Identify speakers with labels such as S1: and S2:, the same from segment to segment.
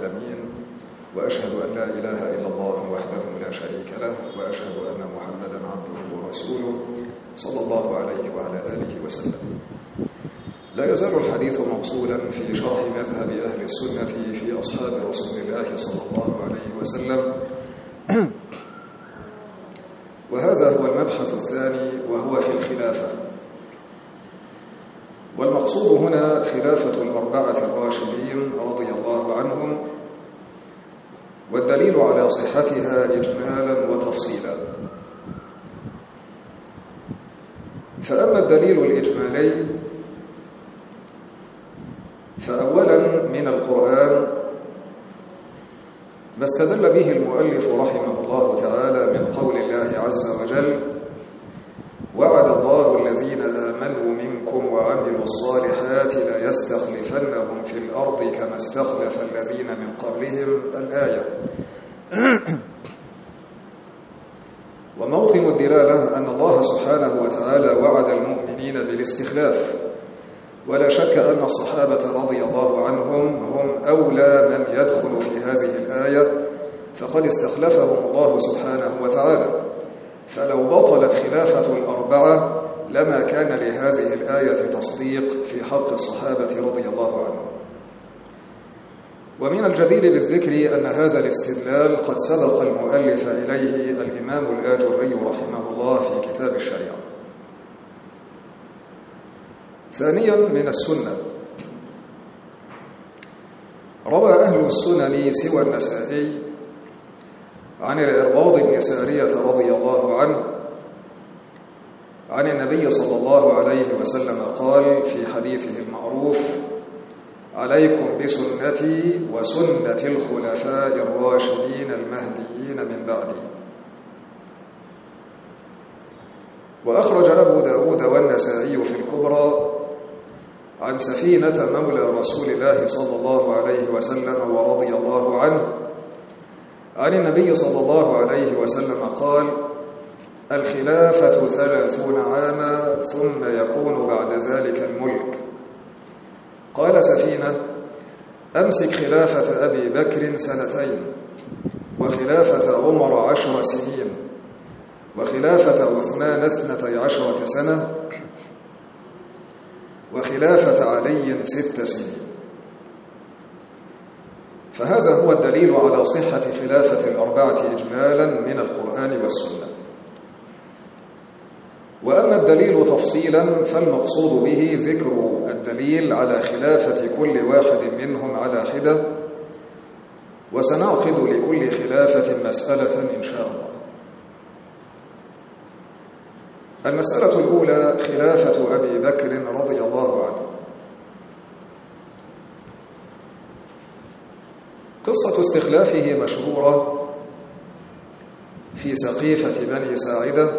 S1: العالمين، وأشهد أن لا إله إلا الله وحده لا شريك له، وأشهد أن محمدا عبده ورسوله صلى الله عليه وعلى آله وسلم. لا يزال الحديث موصولا في شرح مذهب أهل السنة في أصحاب رسول الله صلى الله عليه وسلم، وهذا هو المبحث الثاني وهو في الخلافة. والمقصود هنا خلافة الأربعة الراشدين رضي الله عنهم، والدليل على صحتها إجمالا وتفصيلا. فأما الدليل الإجمالي فأولا من القرآن ما استدل به المؤلف رحمه الله تعالى من قول الله عز وجل: وعد الله الذين آمنوا منكم وعملوا الصالحات ليستخلفنهم في الأرض كما استخلف الذين من قبلهم، الآية. وموطن الدلالة أن الله سبحانه وتعالى وعد المؤمنين بالاستخلاف، ولا شك أن الصحابة رضي الله عنهم هم أولى من يدخل في هذه الآية، فقد استخلفهم الله سبحانه وتعالى. فلو بطلت خلافة الأربعة لما كان لهذه الآية تصديق في حق الصحابة رضي الله عنهم. ومن الجدير بالذكر أن هذا الاستدلال قد سبق المؤلف إليه الإمام الآجري رحمه الله في كتاب الشريعة. ثانيا من السنة، روى أهل السنن سوى النسائي عن العرباض بن سارية رضي الله عنه عن النبي صلى الله عليه وسلم قال في حديثه المعروف: عليكم بسنتي وسنة الخلفاء الراشدين المهديين من بعدي. وأخرج أبو داود والنسائي في الكبرى عن سفينة مولى رسول الله صلى الله عليه وسلم ورضي الله عنه عن النبي صلى الله عليه وسلم قال: الخلافة 30 عاما ثم يكون بعد ذلك الملك. قال سفينة: أمسك خلافة أبي بكر 2 سنين، وخلافة عمر 10 سنين، وخلافة عثمان 12 سنة، وخلافة علي 6 سنين. فهذا هو الدليل على صحة خلافة الأربعة إجمالا من القرآن والسنة. وأما الدليل تفصيلا فالمقصود به ذكر الدليل على خلافة كل واحد منهم على حدة، وسنعقد لكل خلافة مسألة إن شاء الله. المسألة الأولى خلافة أبي بكر رضي الله عنه. قصة استخلافه مشهورة في سقيفة بني ساعدة،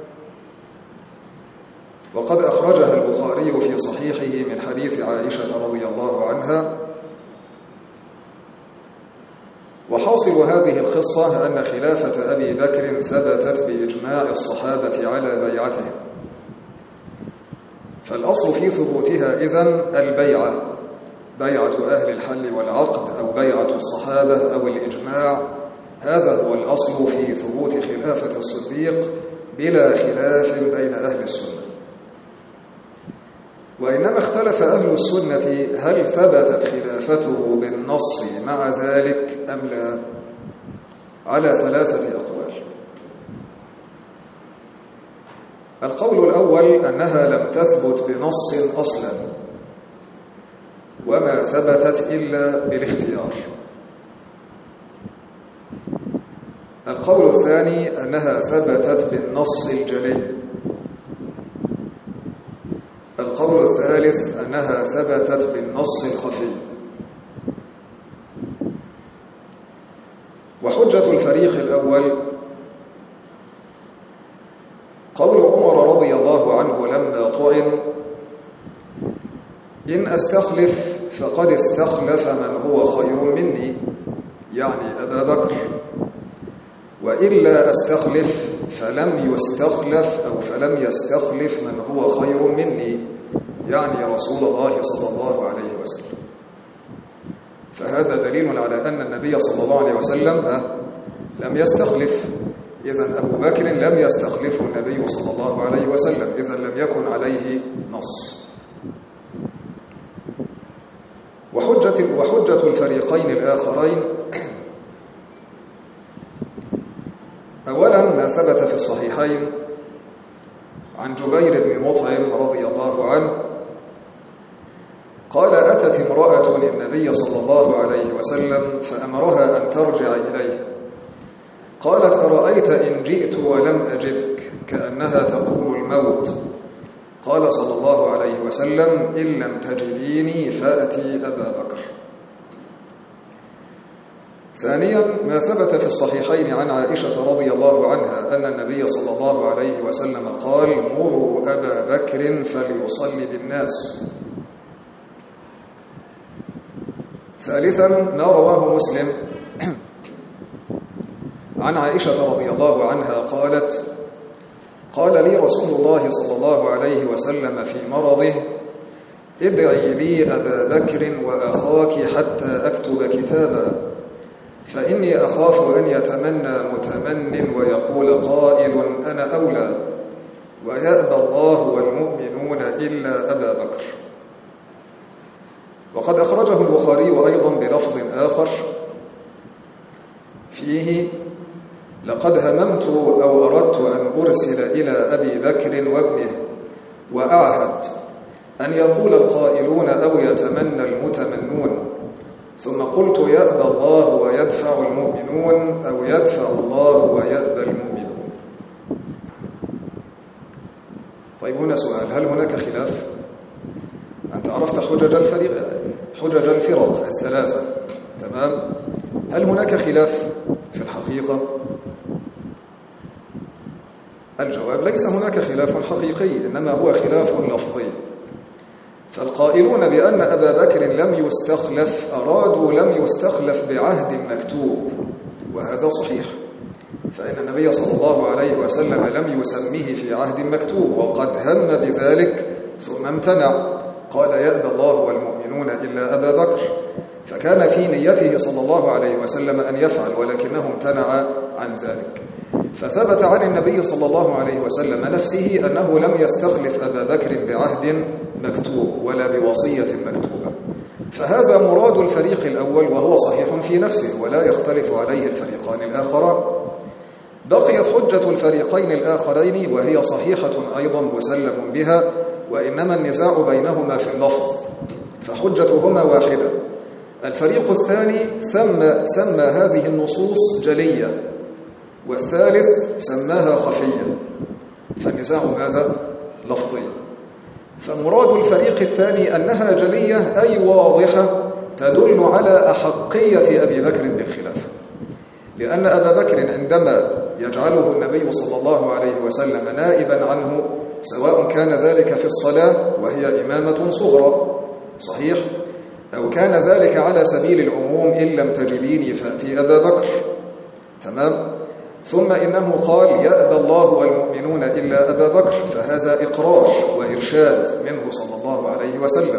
S1: وقد أخرجها البخاري في صحيحه من حديث عائشة رضي الله عنها. وحاصل هذه القصة أن خلافة أبي بكر ثبتت بإجماع الصحابة على بيعته، فالأصل في ثبوتها إذن البيعة، بيعة أهل الحل والعقد أو بيعة الصحابة أو الإجماع. هذا هو الأصل في ثبوت خلافة الصديق بلا خلاف بين أهل السنة. وإنما اختلف أهل السنة هل ثبتت خلافته بالنص مع ذلك أم لا، على 3 أقوال. القول الأول أنها لم تثبت بنص أصلا، وما ثبتت إلا بالاختيار. القول الثاني أنها ثبتت بالنص الجلي. القول الثالث أنها ثبتت بالنص الخفي. وحجة الفريق الأول قول عمر رضي الله عنه لما طعن: إن أستخلف فقد استخلف من هو خير مني، يعني أبا بكر، وإلا أستخلف فلم يستخلف من هو خير مني، يعني رسول الله صلى الله عليه وسلم. وهذا دليل على أن النبي صلى الله عليه وسلم لم يستخلف. إذن أبو بكر لم يستخلفه النبي صلى الله عليه وسلم، إذن لم يكن عليه نص. وحجة الفريقين الآخرين: أولا ما ثبت في الصحيحين عن جبير بن مطعم رضي الله عنه قال: أتت امرأة النبي صلى الله عليه وسلم فأمرها أن ترجع إليه، قالت: أرأيت إن جئت ولم أجدك؟ كأنها تقول الموت. قال صلى الله عليه وسلم: إن لم تجديني فأتي أبا بكر. ثانيا ما ثبت في الصحيحين عن عائشة رضي الله عنها أن النبي صلى الله عليه وسلم قال: مروا أبا بكر فليصلي بالناس. ثالثا ما رواه مسلم عن عائشة رضي الله عنها قالت: قال لي رسول الله صلى الله عليه وسلم في مرضه: ادعي لي أبا بكر وأخاك حتى أكتب كتابا، فإني أخاف أن يتمنى متمن ويقول قائل أنا أولى، ويأبى الله والمؤمنون إلا أبا بكر. وقد أخرجه البخاري أيضا بلفظ آخر فيه: لقد هممت أو أردت أن أرسل إلى أبي بكر وابنه وأعهد أن يقول القائلون أو يتمنى المتمنون، ثم قلت يأبى الله ويدفع المؤمنون أو يدفع الله ويأبى المؤمنون. طيب هنا سؤال: هل هناك خلاف؟ أنت عرفت حجج الفرق الثلاثة، تمام؟ هل هناك خلاف في الحقيقة؟ الجواب: ليس هناك خلاف حقيقي، إنما هو خلاف لفظي. فالقائلون بأن أبا بكر لم يستخلف أرادوا لم يستخلف بعهد مكتوب، وهذا صحيح، فإن النبي صلى الله عليه وسلم لم يسميه في عهد مكتوب، وقد هم بذلك ثم امتنع، قال يأبى الله والمؤمنون إلا أبا بكر، فكان في نيته صلى الله عليه وسلم أن يفعل ولكنه امتنع عن ذلك. فثبت عن النبي صلى الله عليه وسلم نفسه أنه لم يستخلف أبا بكر بعهد مكتوب ولا بوصية مكتوبة، فهذا مراد الفريق الأول وهو صحيح في نفسه ولا يختلف عليه الفريقان الآخران. بقيت حجة الفريقين الآخرين وهي صحيحة أيضا مسلم بها، وإنما النزاع بينهما في اللفظ، فحجتهما واحدة. الفريق الثاني سمى هذه النصوص جلية، والثالث سماها خفية، فالنزاع ماذا؟ لفظي. فمراد الفريق الثاني أنها جلية أي واضحة تدل على أحقية أبي بكر بالخلافة، لأن أبا بكر عندما يجعله النبي صلى الله عليه وسلم نائبا عنه، سواء كان ذلك في الصلاة وهي إمامة صغرى صحيح، أو كان ذلك على سبيل العموم إن لم تجديني فأتي أبا بكر، تمام؟ ثم إنه قال يأبى الله والمؤمنون إلا أبا بكر، فهذا إقرار وإرشاد منه صلى الله عليه وسلم.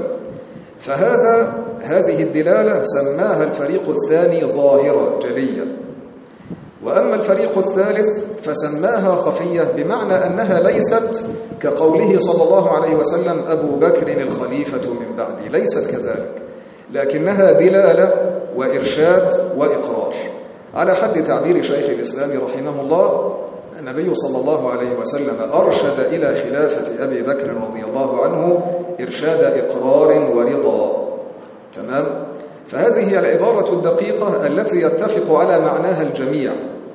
S1: هذه الدلالة سماها الفريق الثاني ظاهرة جلية، وأما الفريق الثالث فسماها خفية، بمعنى أنها ليست كقوله صلى الله عليه وسلم أبو بكر الخليفة من بعدي، ليست كذلك، لكنها دلالة وإرشاد وإقرار. على حد تعبير شيخ الإسلام رحمه الله، النبي صلى الله عليه وسلم أرشد إلى خلافة أبي بكر رضي الله عنه إرشاد إقرار ورضا، تمام؟ فهذه هي العبارة الدقيقة التي يتفق على معناها الجميع،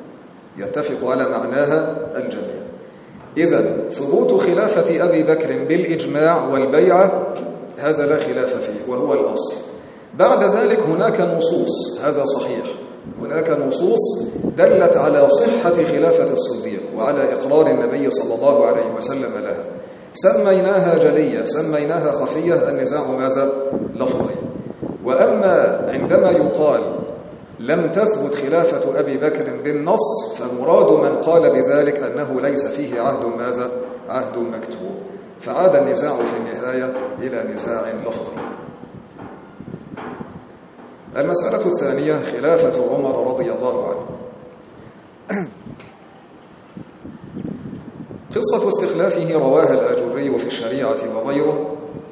S1: إذن ثبوت خلافة أبي بكر بالإجماع والبيعة هذا لا خلاف فيه وهو الأصل. بعد ذلك هناك نصوص، هذا صحيح، هناك نصوص دلت على صحة خلافة الصديق وعلى إقرار النبي صلى الله عليه وسلم لها، سميناها جلية سميناها خفية، النزاع ماذا؟ لفظي. وأما عندما يقال لم تثبت خلافة أبي بكر بالنص، فمراد من قال بذلك أنه ليس فيه عهد ماذا؟ عهد مكتوب، فعاد النزاع في النهاية إلى نزاع لفظي. المسألة الثانية خلافة عمر رضي الله عنه. قصة استخلافه رواها الآجري في الشريعة وغيره،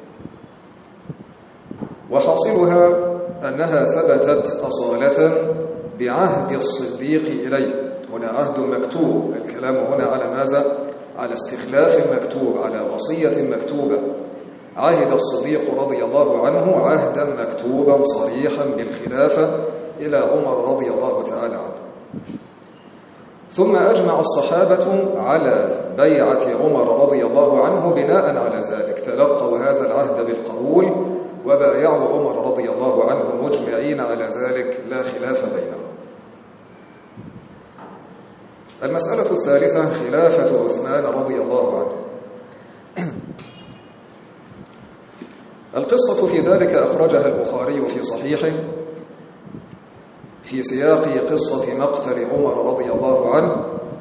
S1: وحاصلها أنها ثبتت أصالة بعهد الصديق إليه. هنا عهد مكتوب، الكلام هنا على ماذا؟ على استخلاف مكتوب، على وصية مكتوبة. عهد الصديق رضي الله عنه عهدا مكتوبا صريحا بالخلافة إلى عمر رضي الله تعالى عنه. ثم أجمع الصحابة على بيعة عمر رضي الله عنه بناء على ذلك، تلقوا هذا العهد بالقبول وبايعوا عمر رضي الله عنه مجمعين على ذلك، لا خلاف بينهم. المسألة الثالثة خلافة عثمان رضي الله عنه. القصة في ذلك أخرجها البخاري في صحيحه في سياق قصة مقتل عمر رضي الله عنه.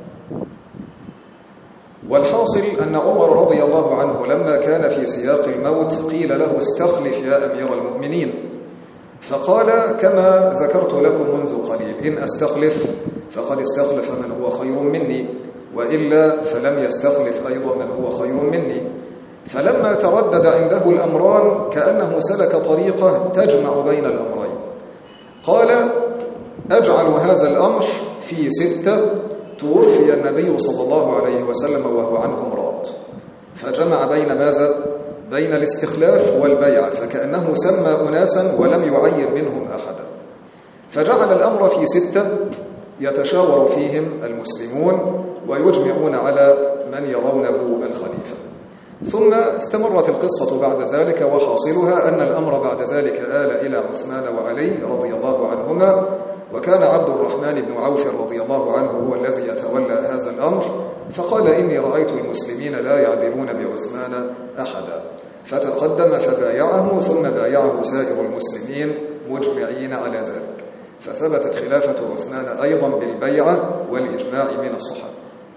S1: والحاصل أن عمر رضي الله عنه لما كان في سياق الموت قيل له استخلف يا أمير المؤمنين، فقال كما ذكرت لكم منذ قليل، إن أستخلف فقد استخلف من هو خير مني، وإلا فلم يستخلف أيضا من هو خير مني. فلما تردد عنده الأمران كأنه سلك طريقة تجمع بين الأمرين، قال أجعل هذا الأمر في 6 توفي النبي صلى الله عليه وسلم وهو عنهم راض، فجمع بين ماذا؟ بين الاستخلاف والبيع، فكأنه سمى أناسا ولم يعين منهم أحدا، فجعل الأمر في 6 يتشاور فيهم المسلمون ويجمعون على من يرونه الخليفة. ثم استمرت القصة بعد ذلك، وحاصلها أن الأمر بعد ذلك آل إلى عثمان وعلي رضي الله عنهما، وكان عبد الرحمن بن عوف رضي الله عنه هو الذي يتولى هذا الأمر، فقال إني رأيت المسلمين لا يعدلون بعثمان أحدا، فتقدم فبايعه، ثم بايعه سائر المسلمين مجمعين على ذلك، فثبتت خلافة عثمان أيضا بالبيعة والإجماع من الصحابة.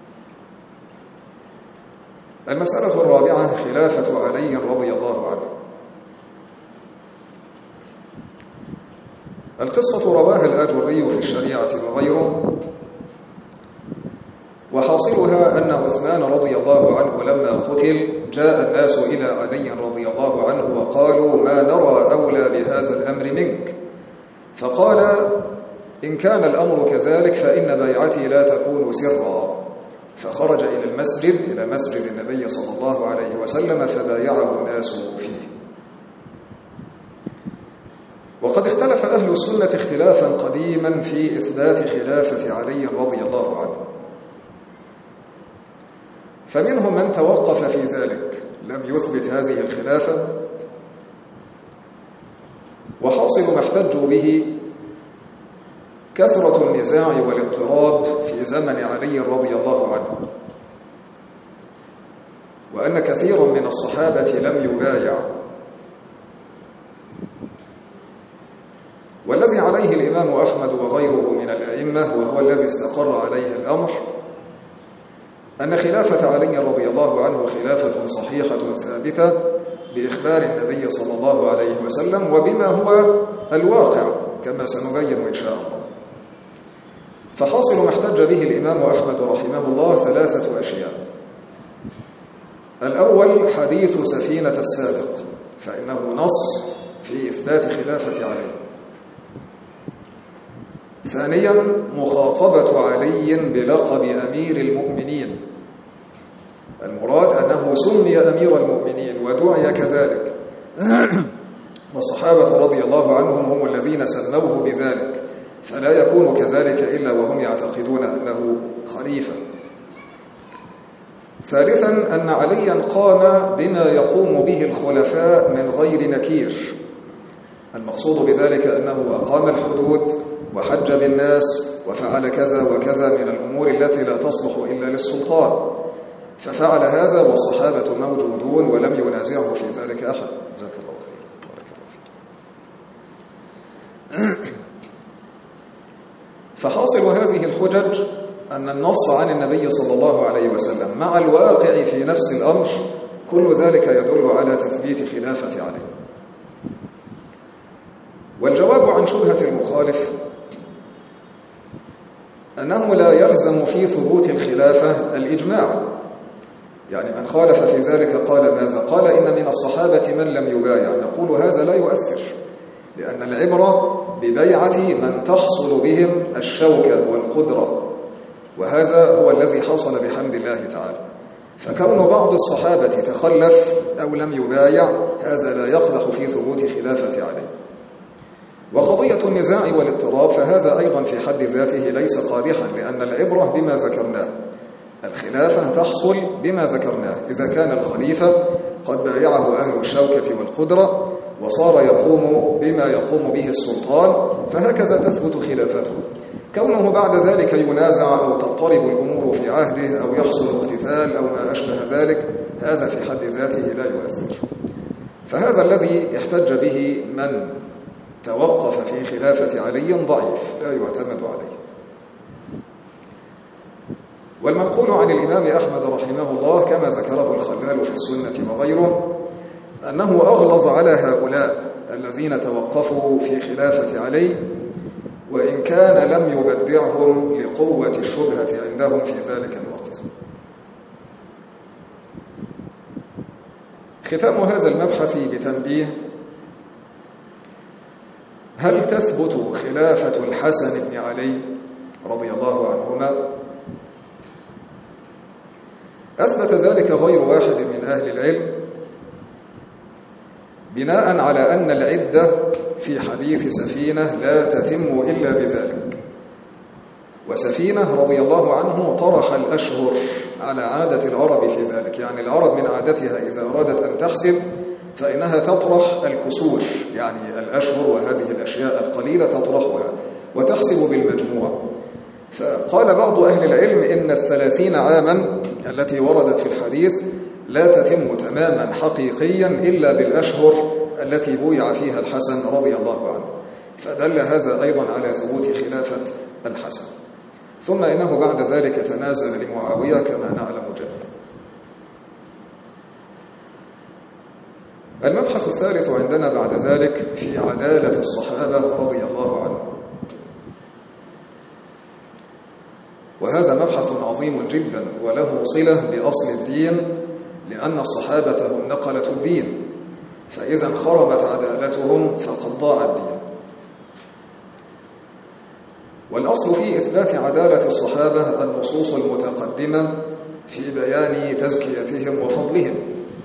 S1: المسألة الرابعة خلافة علي رضي الله عنه. القصة رواها الآجري في الشريعة وغيره، وحاصلها أن عثمان رضي الله عنه لما قتل جاء الناس إلى علي رضي الله عنه وقالوا ما نرى أولى بهذا الأمر منك، فقال إن كان الأمر كذلك فإن بيعتي لا تكون سرا، فخرج إلى المسجد، إلى مسجد النبي صلى الله عليه وسلم، فبايعه الناس فيه. وقد اختلف أهل السنة اختلافا قديما في إثبات خلافة علي رضي الله عنه، فمنهم من توقف في ذلك لم يثبت هذه الخلافة، وحاصل ما احتجوا به كثرة النزاع والاضطراب في زمن علي رضي الله عنه، وأن كثيرا من الصحابة لم يبايع. والذي عليه الإمام أحمد وغيره من الأئمة وهو الذي استقر عليه الأمر أن خلافة علي رضي الله عنه خلافة صحيحة ثابتة بإخبار النبي صلى الله عليه وسلم وبما هو الواقع كما سنبين إن شاء الله. فحاصل ما احتج به الإمام أحمد رحمه الله 3 أشياء. الأول حديث سفينة السابق، فإنه نص في إثبات خلافة علي. ثانيا مخاطبة علي بلقب أمير المؤمنين، المراد أنه سمي أمير المؤمنين ودعي كذلك، والصحابة رضي الله عنهم هم الذين سموه بذلك، فلا يكون كذلك إلا وهم يعتقدون أنه خليفة. ثالثا أن عليا قام بما يقوم به الخلفاء من غير نكير، المقصود بذلك أنه أقام الحدود وحج بالناس وفعل كذا وكذا من الأمور التي لا تصلح إلا للسلطان، ففعل هذا والصحابة موجودون ولم ينازعه في ذلك أحد. جزاك الله خير، بارك الله فيك. فحاصل هذه الحجج أن النص عن النبي صلى الله عليه وسلم مع الواقع في نفس الأمر كل ذلك يدل على تثبيت خلافة علي. والجواب عن شبهة المخالف أنه لا يلزم في ثبوت الخلافة الإجماع. يعني من خالف في ذلك قال ماذا؟ قال إن من الصحابة من لم يبايع. نقول هذا لا يؤثر، لأن العبرة ببيعة من تحصل بهم الشوكة والقدرة، وهذا هو الذي حصل بحمد الله تعالى. فكون بعض الصحابة تخلف أو لم يبايع هذا لا يقدح في ثبوت خلافة عليه. وقضية النزاع والاضطراب فهذا أيضا في حد ذاته ليس قادحا، لأن العبرة بما ذكرناه، الخلافة تحصل بما ذكرناه. إذا كان الخليفة قد بايعه أهل الشوكة والقدرة وصار يقوم بما يقوم به السلطان فهكذا تثبت خلافته. كونه بعد ذلك ينازع أو تضطرب الأمور في عهده أو يحصل اقتتال أو ما أشبه ذلك هذا في حد ذاته لا يؤثر. فهذا الذي احتج به من توقف في خلافة علي ضعيف لا يعتمد عليه. والمنقول عن الإمام أحمد رحمه الله كما ذكره الخلال في السنة وغيره أنه أغلظ على هؤلاء الذين توقفوا في خلافة علي، وإن كان لم يبدعهم لقوة الشبهة عندهم في ذلك الوقت. ختام هذا المبحث بتنبيه: هل تثبت خلافة الحسن بن علي رضي الله عنهما؟ أثبت ذلك غير واحد من أهل العلم بناء على أن العدة في حديث سفينة لا تتم إلا بذلك. وسفينة رضي الله عنه طرح الأشهر على عادة العرب في ذلك، يعني العرب من عادتها إذا أرادت أن تحسب فإنها تطرح الكسور، يعني الأشهر وهذه الأشياء القليلة تطرحها وتحسب بالمجموع. فقال بعض أهل العلم إن 30 عاما التي وردت في الحديث لا تتم تماما حقيقيا إلا بالأشهر التي بويع فيها الحسن رضي الله عنه، فدل هذا أيضا على ثبوت خلافة الحسن. ثم إنه بعد ذلك تنازل لمعاوية كما نعلم جميعا. المبحث الثالث عندنا بعد ذلك في عدالة الصحابة رضي الله عنهم، وهذا مبحث عظيم جدا وله صلة بأصل الدين، لأن الصحابة هم نقلة الدين، فإذا انخربت عدالتهم فقد ضاع الدين. والأصل في إثبات عدالة الصحابة النصوص المتقدمة في بيان تزكيتهم وفضلهم.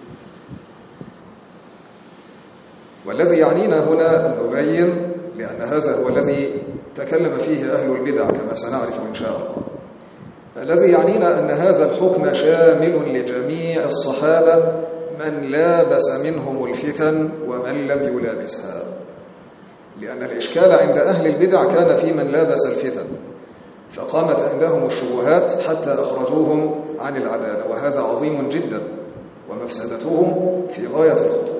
S1: والذي يعنينا هنا أن نبين، لأن هذا هو الذي تكلم فيه أهل البدع كما سنعرف إن شاء الله، الذي يعنينا أن هذا الحكم شامل لجميع الصحابة من لابس منهم الفتن ومن لم يلابسها، لأن الإشكال عند أهل البدع كان في من لابس الفتن، فقامت عندهم الشبهات حتى أخرجوهم عن العدالة، وهذا عظيم جدا ومفسدتهم في غاية الخطورة.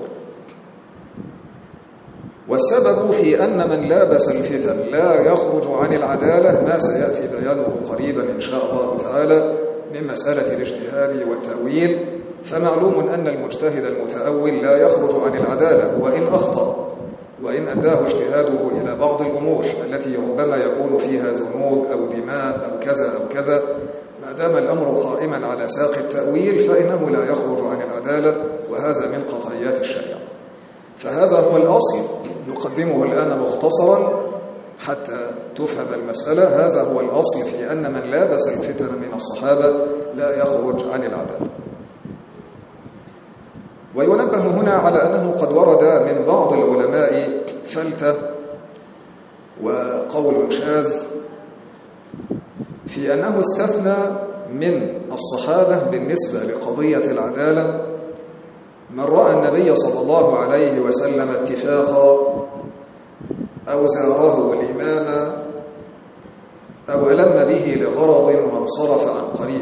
S1: والسبب في أن من لابس الفتن لا يخرج عن العدالة ما سيأتي بيانه قريبا إن شاء الله تعالى من مسألة الاجتهاد والتأويل. فمعلوم أن المجتهد المتأول لا يخرج عن العدالة وإن أخطأ، وإن أداه اجتهاده إلى بعض الأمور التي ربما يكون فيها ذنوب أو دماء أو كذا أو كذا، ما دام الأمر قائما على ساق التأويل فإنه لا يخرج عن العدالة، وهذا من قطعيات الشريعة. فهذا هو الأصل نقدمه الآن مختصرا حتى تفهم المسألة. هذا هو الأصل في أن من لابس الفتن من الصحابة لا يخرج عن العدالة. وينبه هنا على أنه قد ورد من بعض العلماء فلتة وقول شاذ في أنه استثنى من الصحابة بالنسبة لقضية العدالة من رأى النبي صلى الله عليه وسلم اتفاقا أو زاره الإمام أو ألم به لغرض وانصرف عن قريب.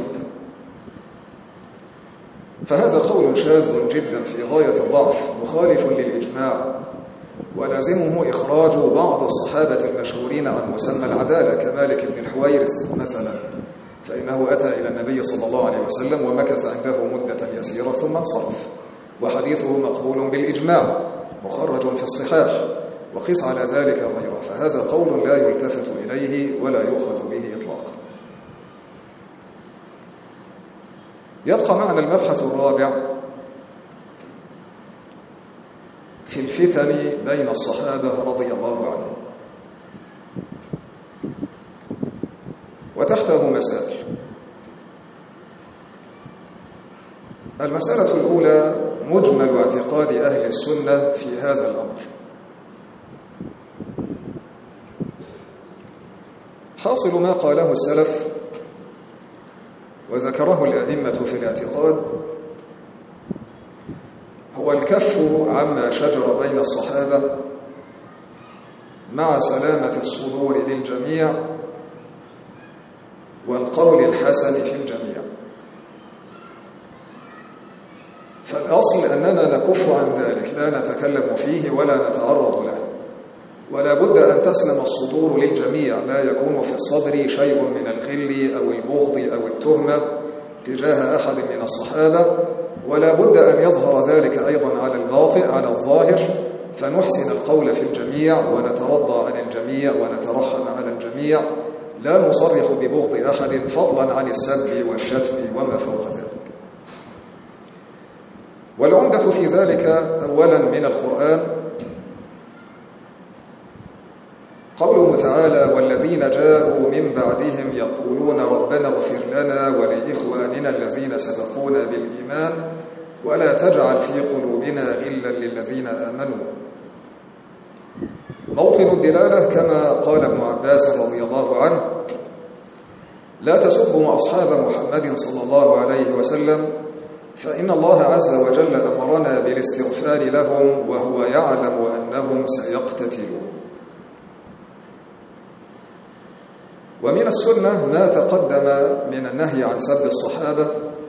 S1: فهذا قول شاذ جدا في غاية الضعف مخالف للإجماع، ولازمه إخراج بعض الصحابة المشهورين عن مسمى العدالة كمالك بن الحويرث مثلا، فإنه أتى إلى النبي صلى الله عليه وسلم ومكث عنده مدة يسيرة ثم انصرف، وحديثه مقبول بالإجماع مخرج في الصحاح. وقس على ذلك غيره، فهذا قول لا يلتفت إليه ولا يؤخذ به إطلاقا. يبقى معنا المبحث الرابع في الفتن بين الصحابة رضي الله عنهم، وتحته مسائل. المسألة الأولى مجمل اعتقاد أهل السنة في هذا الأمر. حاصل ما قاله السلف وذكره الأئمة في الاعتقاد هو الكف عما شجر بين الصحابة مع سلامة الصدور للجميع والقول الحسن في الجميع. فالأصل أننا نكف عن ذلك، لا نتكلم فيه ولا نتعرض له، ولا بد أن تسلم الصدور للجميع، لا يكون في الصدر شيء من الغل أو البغض أو التهمة تجاه أحد من الصحابة، ولا بد أن يظهر ذلك أيضا على الظاهر، فنحسن القول في الجميع ونترضى عن الجميع ونترحم على الجميع، لا نصرح ببغض أحد فضلا عن السب والشتم وما فوق ذلك. والعمدة في ذلك أولا من القرآن قوله تعالى: والذين جاءوا من بعدهم يقولون ربنا اغفر لنا ولإخواننا الذين سبقونا بالإيمان ولا تجعل في قلوبنا غلا للذين آمنوا. موطن الدلالة كما قال ابن عباس رضي الله عنه: لا تسبوا أصحاب محمد صلى الله عليه وسلم فإن الله عز وجل أمرنا بالاستغفار لهم وهو يعلم أنهم سيقتتلون. ومن السنة ما تقدم من النهي عن سب الصحابة،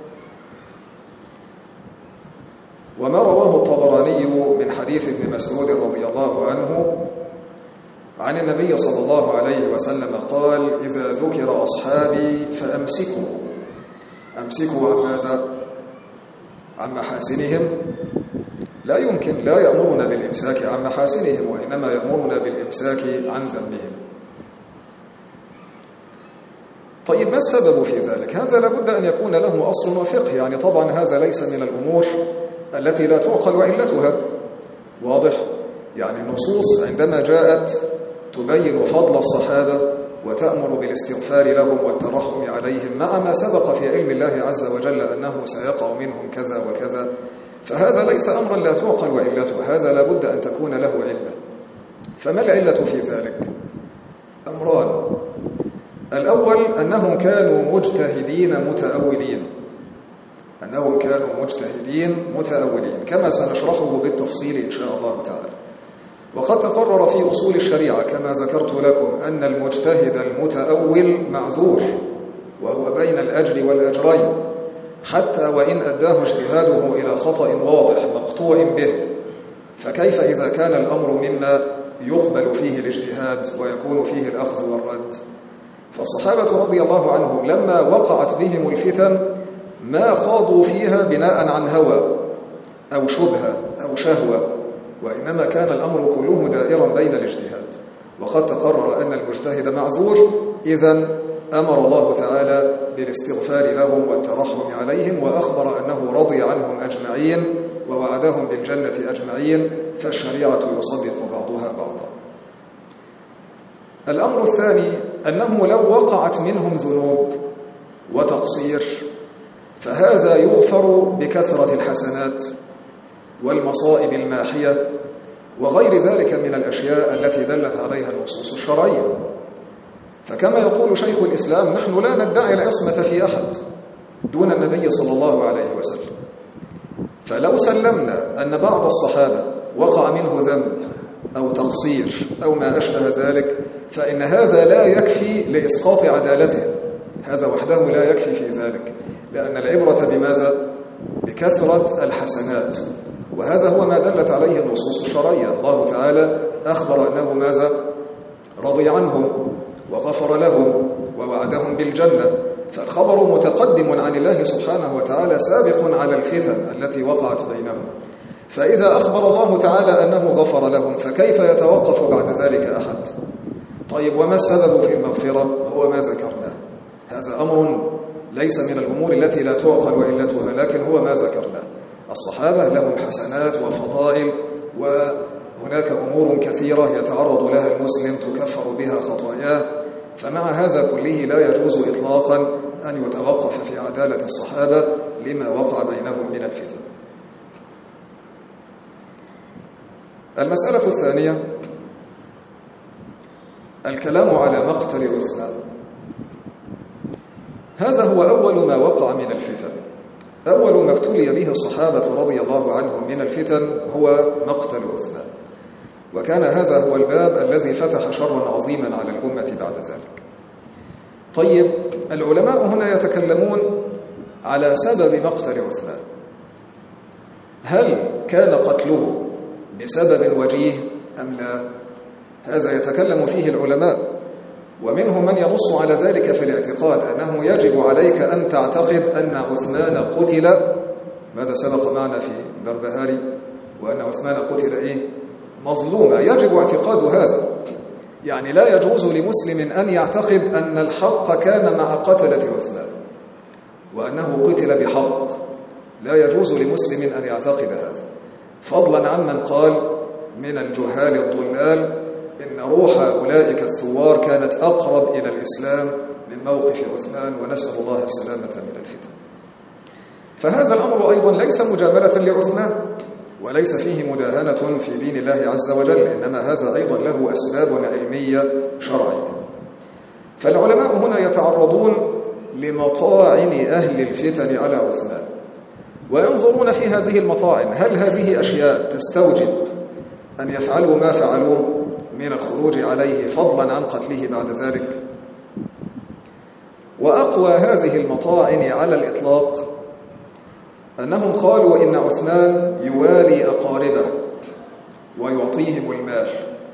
S1: وما رواه الطبراني من حديث ابن مسعود رضي الله عنه عن النبي صلى الله عليه وسلم قال: إذا ذكر أصحابي فأمسكوا. أمسكوا عن ماذا؟ عن محاسنهم؟ لا يمكن، لا يأمرنا بالإمساك عن محاسنهم، وإنما يأمرنا بالإمساك عن ذنبهم. طيب ما السبب في ذلك؟ هذا لابد أن يكون له أصل وفقه، يعني طبعا هذا ليس من الأمور التي لا تعقل علتها، واضح؟ يعني النصوص عندما جاءت تبين فضل الصحابة وتأمر بالاستغفار لهم والترحم عليهم مع ما سبق في علم الله عز وجل أنه سيقع منهم كذا وكذا، فهذا ليس أمرا لا تعقل علته، هذا لابد أن تكون له علة. فما العلة في ذلك؟ أمران: الأول أنهم كانوا مجتهدين متأولين كما سنشرحه بالتفصيل إن شاء الله تعالى. وقد تقرر في أصول الشريعة كما ذكرت لكم أن المجتهد المتأول معذور، وهو بين الأجر والأجرين، حتى وإن أداه اجتهاده إلى خطأ واضح مقطوع به، فكيف إذا كان الأمر مما يقبل فيه الاجتهاد ويكون فيه الأخذ والرد؟ فالصحابة رضي الله عنهم لما وقعت بهم الفتن ما خاضوا فيها بناء عن هوى أو شبهة أو شهوة، وإنما كان الأمر كله دائرا بين الاجتهاد. وقد تقرر أن المجتهد معذور، إذن أمر الله تعالى بالاستغفار لهم والترحم عليهم، وأخبر أنه رضي عنهم أجمعين ووعدهم بالجنة أجمعين، فالشريعة يصدق بعضها بعضا. الأمر الثاني أنه لو وقعت منهم ذنوب وتقصير فهذا يغفر بكثرة الحسنات والمصائب الماحية وغير ذلك من الأشياء التي دلت عليها النصوص الشرعية. فكما يقول شيخ الإسلام: نحن لا ندعي العصمة في أحد دون النبي صلى الله عليه وسلم، فلو سلمنا أن بعض الصحابة وقع منه ذنب أو تقصير أو ما أشبه ذلك، فإن هذا لا يكفي لإسقاط عدالته، هذا وحده لا يكفي في ذلك، لأن العبرة بماذا؟ بكثرة الحسنات، وهذا هو ما دلت عليه النصوص الشرعية. الله تعالى أخبر أنه ماذا؟ رضي عنهم وغفر لهم ووعدهم بالجنة، فالخبر متقدم عن الله سبحانه وتعالى سابق على الفتن التي وقعت بينهم. فإذا أخبر الله تعالى أنه غفر لهم فكيف يتوقف بعد ذلك أحد؟ طيب وما السبب في المغفرة؟ هو ما ذكرناه. هذا أمر ليس من الأمور التي لا تعقل علتها، لكن هو ما ذكرناه. الصحابة لهم حسنات وفضائل، وهناك أمور كثيرة يتعرض لها المسلم تكفر بها خطاياه، فمع هذا كله لا يجوز إطلاقا أن يتوقف في عدالة الصحابة لما وقع بينهم من الفتن. المسألة الثانية الكلام على مقتل عثمان. هذا هو أول ما وقع من الفتن. أول ما ابتلي به الصحابة رضي الله عنهم من الفتن هو مقتل عثمان، وكان هذا هو الباب الذي فتح شرا عظيما على الأمة بعد ذلك. طيب العلماء هنا يتكلمون على سبب مقتل عثمان. هل كان قتله بسبب وجيه أم لا؟ هذا يتكلم فيه العلماء، ومنهم من ينص على ذلك في الاعتقاد أنه يجب عليك أن تعتقد أن عثمان قتل، ماذا سبق معنا في البربهاري، وأن عثمان قتل مظلوما. يجب اعتقاد هذا، يعني لا يجوز لمسلم أن يعتقد أن الحق كان مع قتلة عثمان وأنه قتل بحق. لا يجوز لمسلم أن يعتقد هذا، فضلا عمن قال من الجهال الضلال إن روح أولئك الثوار كانت أقرب إلى الإسلام من موقف عثمان، ونسأل الله السلامة من الفتن. فهذا الأمر أيضا ليس مجاملة لعثمان، وليس فيه مداهنة في دين الله عز وجل، إنما هذا أيضا له أسباب علمية شرعية. فالعلماء هنا يتعرضون لمطاعن أهل الفتن على عثمان، وينظرون في هذه المطاعن هل هذه أشياء تستوجب أن يفعلوا ما فعلوه من الخروج عليه فضلا عن قتله بعد ذلك. وأقوى هذه المطاعن على الإطلاق أنهم قالوا إن عثمان يوالي أقاربه ويعطيهم المال.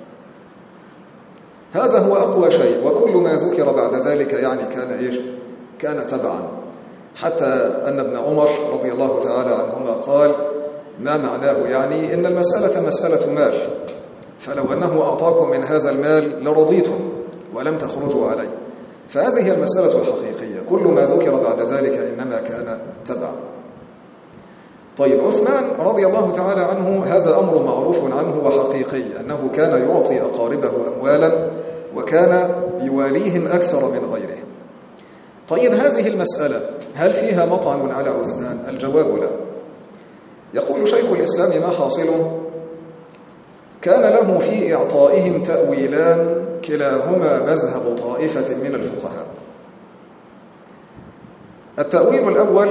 S1: هذا هو أقوى شيء، وكل ما ذكر بعد ذلك يعني كان تبعا، حتى أن ابن عمر رضي الله تعالى عنهما قال ما معناه يعني إن المسألة مسألة مال، فلو أنه أعطاكم من هذا المال لرضيتم ولم تخرجوا عليه. فهذه المسألة الحقيقية، كل ما ذكر بعد ذلك إنما كان تبعا. طيب عثمان رضي الله تعالى عنه هذا أمر معروف عنه وحقيقي، أنه كان يعطي أقاربه أموالا وكان يواليهم أكثر من غيره. طيب هذه المسألة هل فيها مطعن على عثمان؟ الجواب لا. يقول شيخ الإسلام ما حاصله؟ كان له في إعطائهم تأويلان كلاهما مذهب طائفة من الفقهاء. التأويل الأول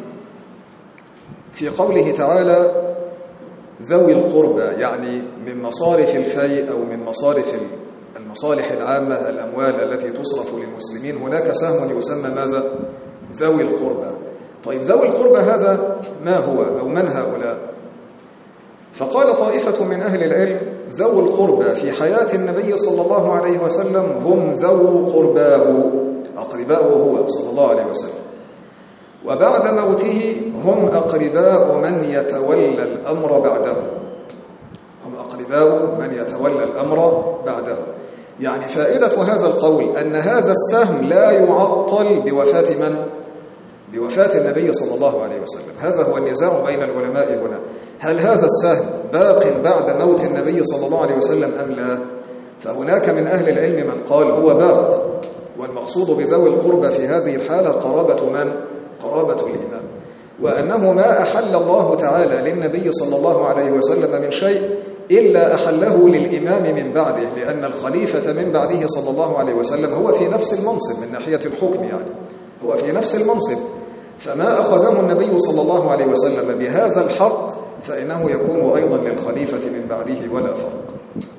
S1: في قوله تعالى ذوي القربى، يعني من مصارف الفيء أو من مصارف المصالح العامة، الأموال التي تصرف للمسلمين، هناك سهم يسمى ماذا؟ ذوي القربى. طيب ذوي القربى هذا ما هو أو من هؤلاء؟ فقال طائفة من أهل العلم ذوي القربى في حياة النبي صلى الله عليه وسلم هم ذو قرباه، أقرباؤه هو صلى الله عليه وسلم، وبعد موته هم أقرباء من يتولى الأمر بعده. هم أقرباء من يتولى الأمر بعده. يعني فائدة هذا القول أن هذا السهم لا يعطل بوفاة من؟ بوفاة النبي صلى الله عليه وسلم. هذا هو النزاع بين العلماء هنا، هل هذا السهم باق بعد موت النبي صلى الله عليه وسلم أم لا؟ فهناك من أهل العلم من قال هو باق، والمقصود بذوي القربى في هذه الحالة قرابة من؟ قرابة الإمام، وأنه ما أحل الله تعالى للنبي صلى الله عليه وسلم من شيء إلا أحله للإمام من بعده، لأن الخليفة من بعده صلى الله عليه وسلم هو في نفس المنصب من ناحية الحكم، يعني هو في نفس المنصب، فما أخذه النبي صلى الله عليه وسلم بهذا الحق فإنه يكون أيضا للخليفة من بعده ولا فرق.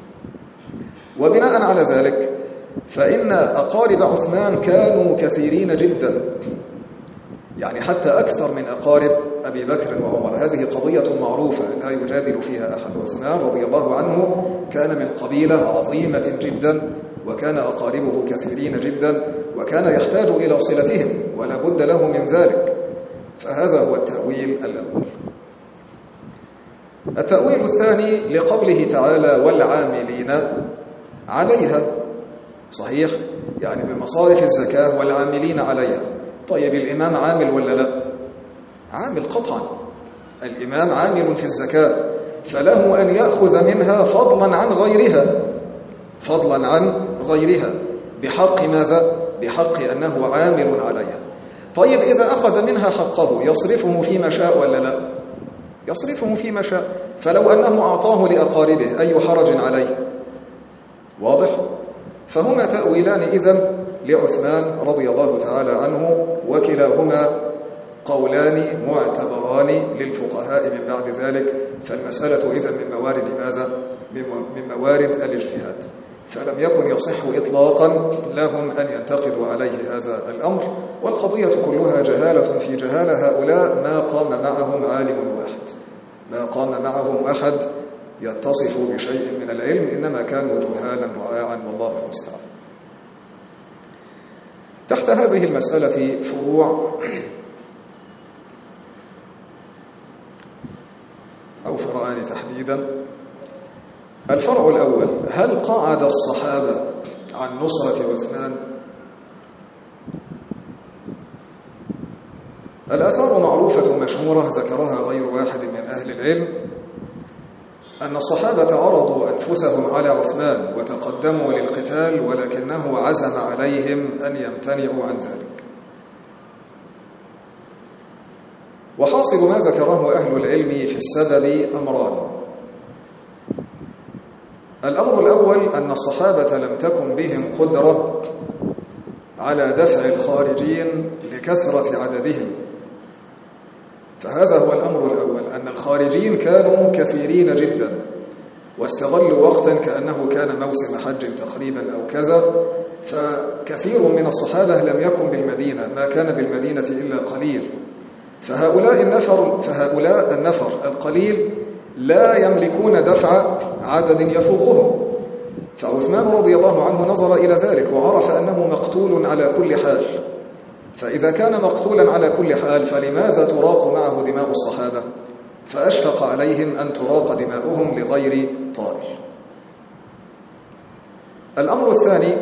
S1: وبناء على ذلك فإن أقارب عثمان كانوا كثيرين جدا، يعني حتى أكثر من أقارب أبي بكر وعمر. هذه قضية معروفة لا يجادل فيها أحد. عثمان رضي الله عنه كان من قبيلة عظيمة جدا، وكان أقاربه كثيرين جدا، وكان يحتاج إلى صلتهم ولا بد له من ذلك. فهذا هو التأويل الأول. التأويل الثاني لقوله تعالى والعاملين عليها. صحيح، يعني بمصارف الزكاة والعاملين عليها. طيب الإمام عامل ولا لا؟ عامل قطعا، الإمام عامل في الزكاة، فله أن يأخذ منها فضلا عن غيرها، فضلا عن غيرها، بحق ماذا؟ بحق أنه عامل عليها. طيب إذا أخذ منها حقه يصرفه فيما شاء ولا لا؟ يصرفه فيما شاء. فلو أنه أعطاه لأقاربه أي حرج عليه؟ واضح؟ فهما تأويلان إذن لعثمان رضي الله تعالى عنه، وكلاهما قولان معتبران للفقهاء من بعد ذلك. فالمسألة إذن من موارد ماذا؟ من موارد الاجتهاد، فلم يكن يصح إطلاقا لهم أن ينتقدوا عليه هذا الأمر. والقضية كلها جهالة في جهالة هؤلاء، ما قام معهم عالم واحد، ما قام معهم أحد يتصف بشيء من العلم، إنما كانوا جهالا رعاعا والله المستعان. تحت هذه المسألة فروع أو فرعان تحديدا. الفرع الأول: هل قعد الصحابة عن نصرة عثمان؟ الآثار معروفة مشهورة ذكرها غير واحد من أهل العلم، أن الصحابة عرضوا أنفسهم على عثمان وتقدموا للقتال، ولكنه عزم عليهم أن يمتنعوا عن ذلك. وحاصل ما ذكره أهل العلم في السبب أمران. الأمر الأول أن الصحابة لم تكن بهم قدرة على دفع الخارجين لكثرة عددهم، فهذا هو الأمر الأول، أن الخارجين كانوا كثيرين جدا، واستغلوا وقتا كأنه كان موسم حج تقريبا أو كذا، فكثير من الصحابة لم يكن بالمدينة، ما كان بالمدينة إلا قليل، فهؤلاء النفر القليل لا يملكون دفع عدد يفوقهم. فعثمان رضي الله عنه نظر إلى ذلك وعرف أنه مقتول على كل حال، فإذا كان مقتولا على كل حال فلماذا تراق معه دماء الصحابة؟ فأشفق عليهم أن تراق دماؤهم لغير طائل. الأمر الثاني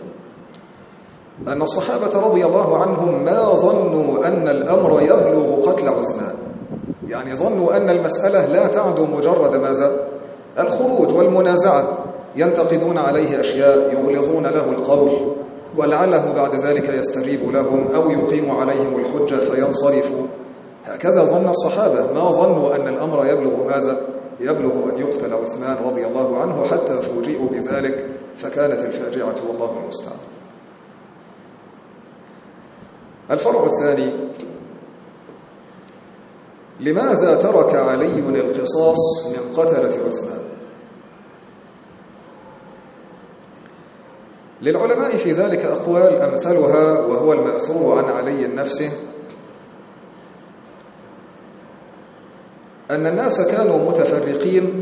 S1: أن الصحابة رضي الله عنهم ما ظنوا أن الأمر يبلغ قتل عثمان، يعني ظنوا أن المسألة لا تعد مجرد ماذا؟ الخروج والمنازعة، ينتقدون عليه أشياء، يغلظون له القول، ولعله بعد ذلك يستجيب لهم أو يقيم عليهم الحجة فينصرفوا. هكذا ظن الصحابة، ما ظنوا أن الأمر يبلغ ماذا؟ يبلغ أن يقتل عثمان رضي الله عنه، حتى فوجئوا بذلك، فكانت الفاجعة والله المستعان. الفرع الثاني: لماذا ترك علي القصاص من قتلة عثمان؟ للعلماء في ذلك أقوال، أمثلها وهو المأثور عن علي نفسه أن الناس كانوا متفرقين،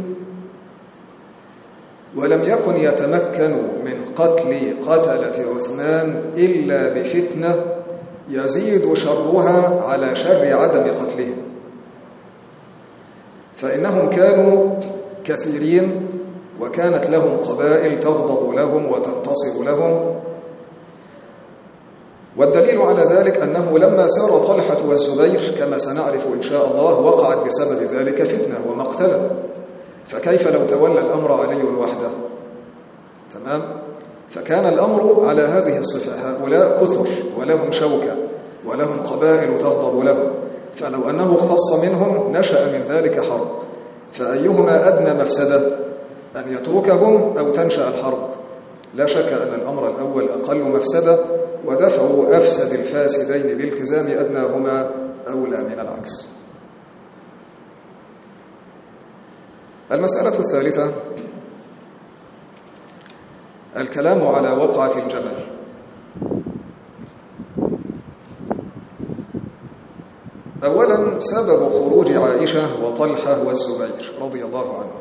S1: ولم يكن يتمكنوا من قتلة عثمان إلا بفتنة يزيد شرها على شر عدم قتلهم، فإنهم كانوا كثيرين، وكانت لهم قبائل تغضب لهم وتنتصر لهم. والدليل على ذلك أنه لما سار طلحة والزبير كما سنعرف إن شاء الله، وقعت بسبب ذلك فتنة ومقتلة، فكيف لو تولى الأمر علي وحده؟ تمام؟ فكان الأمر على هذه الصفة، هؤلاء كثر ولهم شوكة ولهم قبائل تغضب لهم، فلو أنه اختص منهم نشأ من ذلك حرب، فأيهما أدنى مفسدة؟ أن يتركهم أو تنشأ الحرب؟ لا شك أن الأمر الأول أقل مفسدة، ودفع أفسد الفاسدين بالتزام أدناهما أولى من العكس. المسألة الثالثة: الكلام على وقعة الجمل. أولا، سبب خروج عائشة وطلحة والزبير رضي الله عنهم.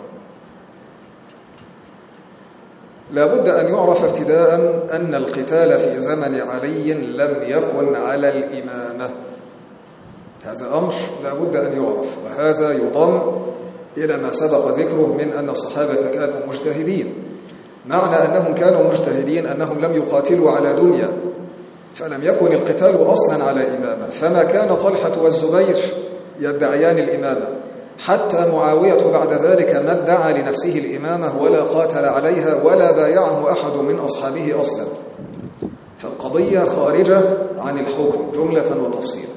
S1: لا بد أن يعرف ابتداء أن القتال في زمن علي لم يكن على الإمامة، هذا أمر لا بد أن يعرف، وهذا يضم إلى ما سبق ذكره من أن الصحابة كانوا مجتهدين. معنى أنهم كانوا مجتهدين أنهم لم يقاتلوا على دنيا، فلم يكن القتال أصلا على إمامة، فما كان طلحة والزبير يدعيان الإمامة، حتى معاوية بعد ذلك ما ادعى لنفسه الإمامة ولا قاتل عليها ولا بايعه أحد من أصحابه أصلا. فالقضية خارجة عن الحكم جملة وتفصيلا.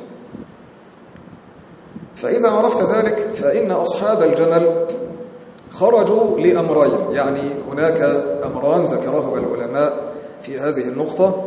S1: فإذا عرفت ذلك فإن أصحاب الجمل خرجوا لأمرين، يعني هناك أمران ذكره العلماء في هذه النقطة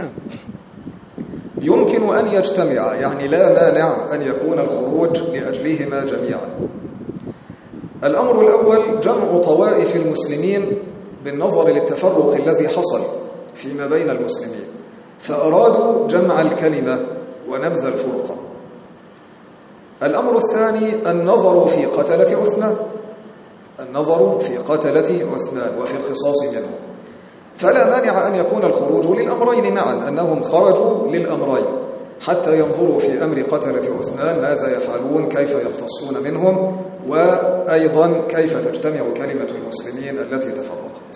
S1: يمكن أن يجتمع، يعني لا مانع أن يكون الخروج لأجلهما جميعا. الأمر الأول جمع طوائف المسلمين بالنظر للتفرق الذي حصل فيما بين المسلمين، فأرادوا جمع الكلمة ونبذ الفرقة. الأمر الثاني النظر في قتلة عثمان، النظر في قتلة عثمان وفي القصاص منه، فلا مانع أن يكون الخروج للأمرين معا، أنهم خرجوا للأمرين حتى ينظروا في أمر قتلة عثمان ماذا يفعلون، كيف يقتصون منهم، وأيضا كيف تجتمع كلمة المسلمين التي تفرقت.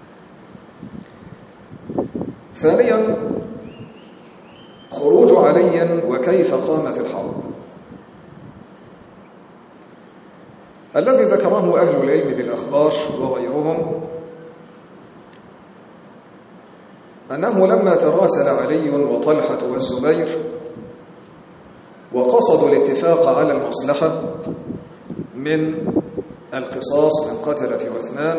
S1: ثانيا خروج علي وكيف قامت الحرب. الذي ذكره أهل العلم بالأخبار وغيرهم أنه لما تراسل علي وطلحة والزبير وقصدوا الاتفاق على المصلحة من القصاص من قتلة عثمان،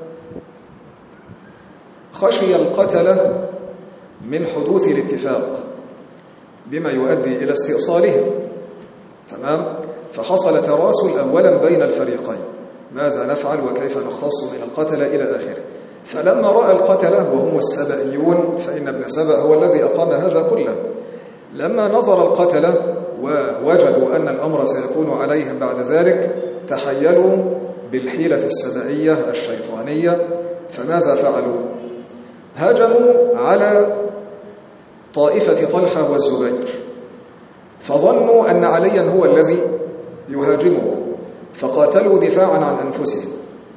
S1: خشي القتلة من حدوث الاتفاق بما يؤدي إلى استئصالهم. تمام؟ فحصل تراسل أولا بين الفريقين، ماذا نفعل وكيف نختص من القتلة إلى آخره. فلما رأى القتلة وهم السبئيون، فإن ابن سبأ هو الذي أقام هذا كله، لما نظر القتلة ووجدوا أن الأمر سيكون عليهم بعد ذلك، تحيلوا بالحيلة السبئية الشيطانية، فماذا فعلوا؟ هجموا على طائفة طلحة والزبير، فظنوا أن عليا هو الذي يهاجمه، فقاتلوا دفاعا عن أنفسهم.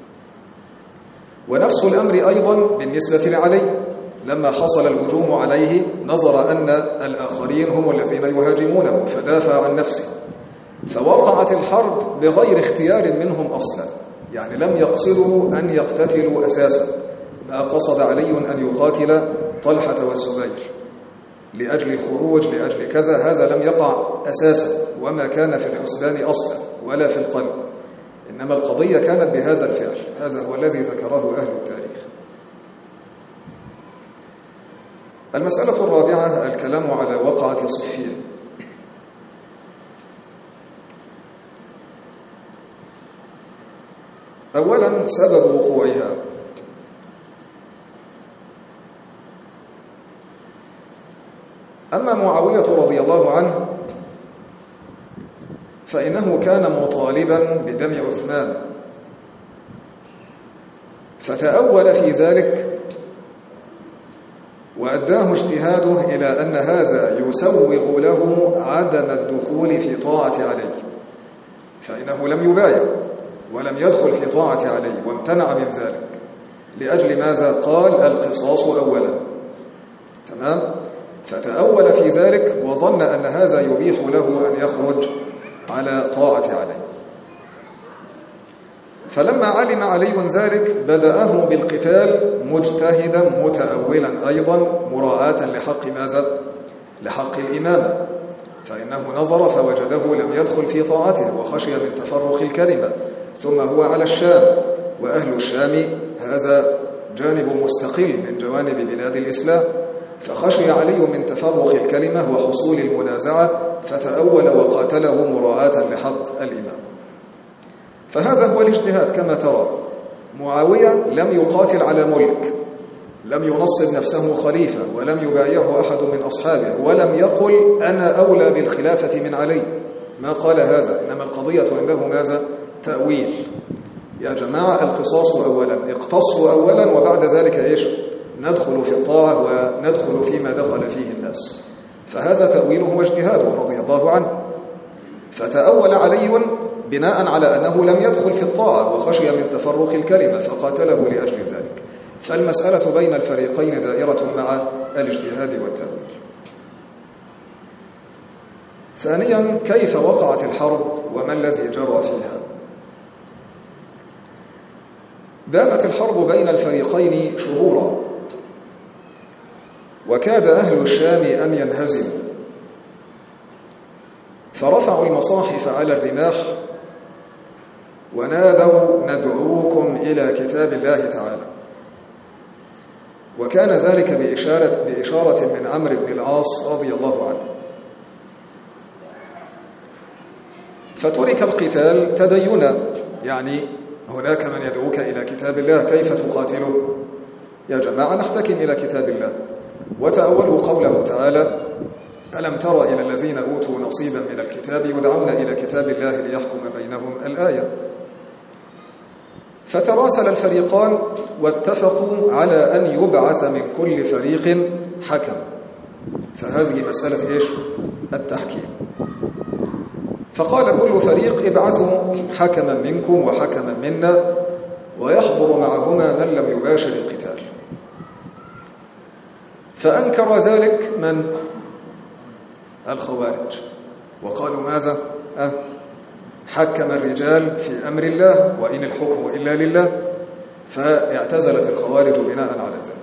S1: ونفس الأمر أيضا بالنسبة لعلي، لما حصل الهجوم عليه نظر أن الآخرين هم الذين يهاجمونه فدافع عن نفسه، فوقعت الحرب بغير اختيار منهم أصلا، يعني لم يقصدوا أن يقتتلوا أساسا، ما قصد علي أن يقاتل طلحة والزبير لأجل خروج لأجل كذا، هذا لم يقع أساسا وما كان في الحسبان أصلا ولا في القلب، إنما القضية كانت بهذا الفعل. هذا هو الذي ذكره أهل التاريخ. المسألة الرابعة الكلام على وقعة صفين. أولا سبب وقوعها. أما معاوية رضي الله عنه فإنه كان مطالبا بدم عثمان، فتأول في ذلك وأداه اجتهاده إلى أن هذا يسوغ له عدم الدخول في طاعة علي، فإنه لم يبايع ولم يدخل في طاعة علي وامتنع من ذلك. لأجل ماذا؟ قال القصاص أولا. تمام؟ فتأول في ذلك وظن أن هذا يبيح له أن يخرج على طاعة علي. فلما علم علي ذلك بدأه بالقتال مجتهدا متأولا أيضا مراعاة لحق ماذا؟ لحق الإمامة، فإنه نظر فوجده لم يدخل في طاعته وخشي من تفرق الكلمة، ثم هو على الشام، وأهل الشام هذا جانب مستقل من جوانب بلاد الإسلام، فخشي علي من تفرق الكلمة وحصول المنازعة، فتأول وقاتله مراعاة لحق الإمام. فهذا هو الاجتهاد. كما ترى معاوية لم يقاتل على ملك، لم ينصب نفسه خليفة، ولم يبايعه أحد من أصحابه، ولم يقل أنا أولى بالخلافة من علي، ما قال هذا، إنما القضية عنده ماذا؟ تأويل. يا جماعة القصاص أولا، اقتصوا أولا، وبعد ذلك إيش؟ ندخل في الطاعة وندخل فيما دخل فيه الناس. فهذا تأويله واجتهاده رضي الله عنه. فتأول علي بناء على أنه لم يدخل في الطاعة وخشي من تفرق الكلمة فقاتله لأجل ذلك. فالمسألة بين الفريقين دائرة مع الاجتهاد والتأويل. ثانيا، كيف وقعت الحرب وما الذي جرى فيها؟ دامت الحرب بين الفريقين شهورا، وكاد أهل الشام أن ينهزموا، فرفعوا المصاحف على الرماح ونادوا ندعوكم إلى كتاب الله تعالى. وكان ذلك بإشارة من عمرو بن العاص رضي الله عنه. فترك القتال تدينا، يعني هناك من يدعوك إلى كتاب الله، كيف تقاتله؟ يا جماعة نحتكم إلى كتاب الله. وتأولوا قوله تعالى: ألم تر إلى الذين أوتوا نصيبا من الكتاب يدعون إلى كتاب الله ليحكم بينهم، الآية. فتراسل الفريقان واتفقوا على أن يبعث من كل فريق حكم. فهذه مسألة إيش؟ التحكيم. فقال كل فريق: ابعثوا حكما منكم وحكما منا ويحضر معهما من لم يباشر القتال. فأنكر ذلك من؟ الخوارج. وقالوا ماذا؟ حكم الرجال في أمر الله وإن الحكم إلا لله. فاعتزلت الخوارج بناء على ذلك.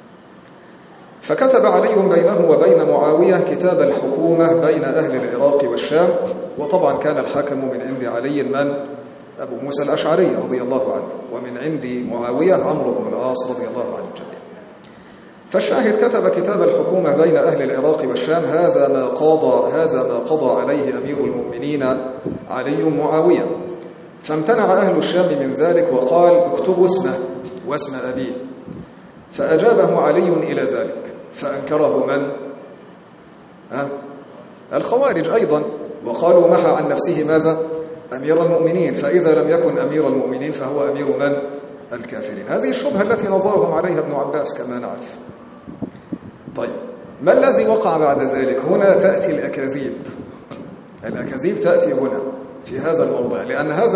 S1: فكتب علي بينه وبين معاوية كتاب الحكومة بين أهل العراق والشام. وطبعا كان الحاكم من عند علي من؟ أبو موسى الأشعري رضي الله عنه، ومن عند معاوية عمرو بن العاص رضي الله عنه الجميع. فالشاهد كتب كتاب الحكومة بين أهل العراق والشام. هذا ما قضى عليه أمير المؤمنين علي معاوية. فامتنع أهل الشام من ذلك وقال: اكتبوا اسمه واسم أبيه. فأجابه علي إلى ذلك، فأنكره من؟ الخوارج أيضا، وقالوا محى عن نفسه ماذا؟ أمير المؤمنين. فإذا لم يكن أمير المؤمنين فهو أمير من؟ الكافرين. هذه الشبهة التي نظرهم عليها ابن عباس كما نعرف. طيب، ما الذي وقع بعد ذلك؟ هنا تأتي الأكاذيب. الأكاذيب تأتي هنا في هذا الموضع، لأن هذا